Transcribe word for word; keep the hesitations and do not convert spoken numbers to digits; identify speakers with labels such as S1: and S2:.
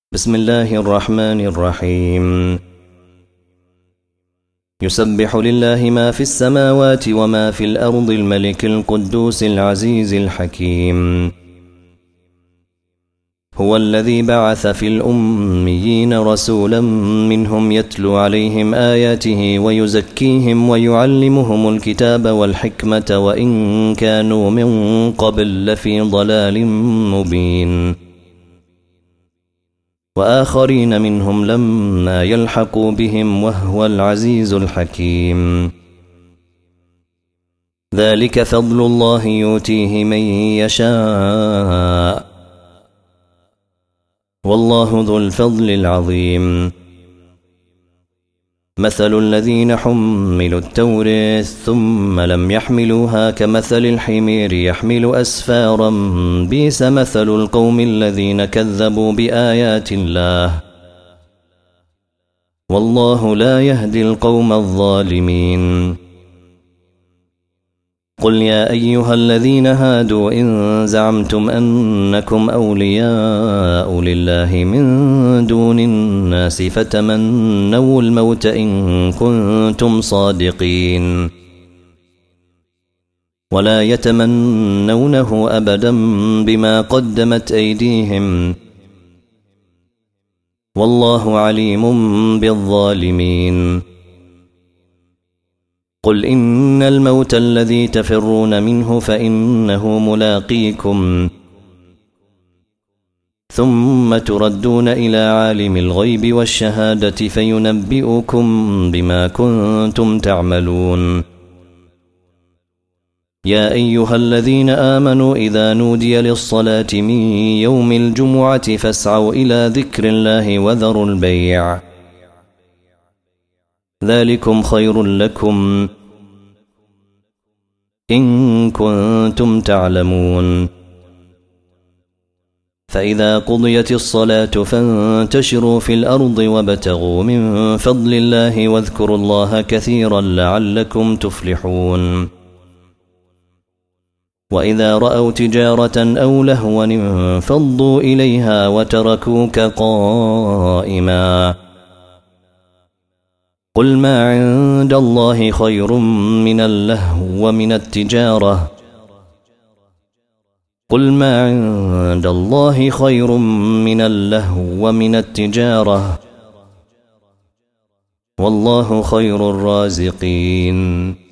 S1: بسم الله الرحمن الرحيم. يسبح لله ما في السماوات وما في الأرض الملك القدوس العزيز الحكيم. هو الذي بعث في الأميين رسولا منهم يتلو عليهم آياته ويزكيهم ويعلمهم الكتاب والحكمة وإن كانوا من قبل لفي ضلال مبين، وآخرين منهم لما يلحقوا بهم وهو العزيز الحكيم. ذلك فضل الله يؤتيه من يشاء، والله ذو الفضل العظيم. مثل الذين حملوا التوراة ثم لم يحملوها كمثل الحمير يحمل أسفارا، بئس مثل القوم الذين كذبوا بآيات الله، والله لا يهدي القوم الظالمين. قل يا أيها الذين هادوا إن زعمتم أنكم أولياء لله من دون الناس فتمنوا الموت إن كنتم صادقين، ولا يتمنونه أبدا بما قدمت أيديهم، والله عليم بالظالمين. قل إن الموت الذي تفرون منه فإنه ملاقيكم، ثم تردون إلى عالم الغيب والشهادة فينبئكم بما كنتم تعملون. يا أيها الذين آمنوا إذا نودي للصلاة من يوم الجمعة فاسعوا إلى ذكر الله وذروا البيع، ذلكم خير لكم إن كنتم تعلمون. فإذا قضيت الصلاة فانتشروا في الأرض وابتغوا من فضل الله واذكروا الله كثيرا لعلكم تفلحون. وإذا رأوا تجارة أو لهوا انفضوا إليها وتركوك قائما، قل ما عند الله خير من اللهو ومن التجارة قل ما عند الله خير من اللهو ومن التجارة، والله خير الرازقين.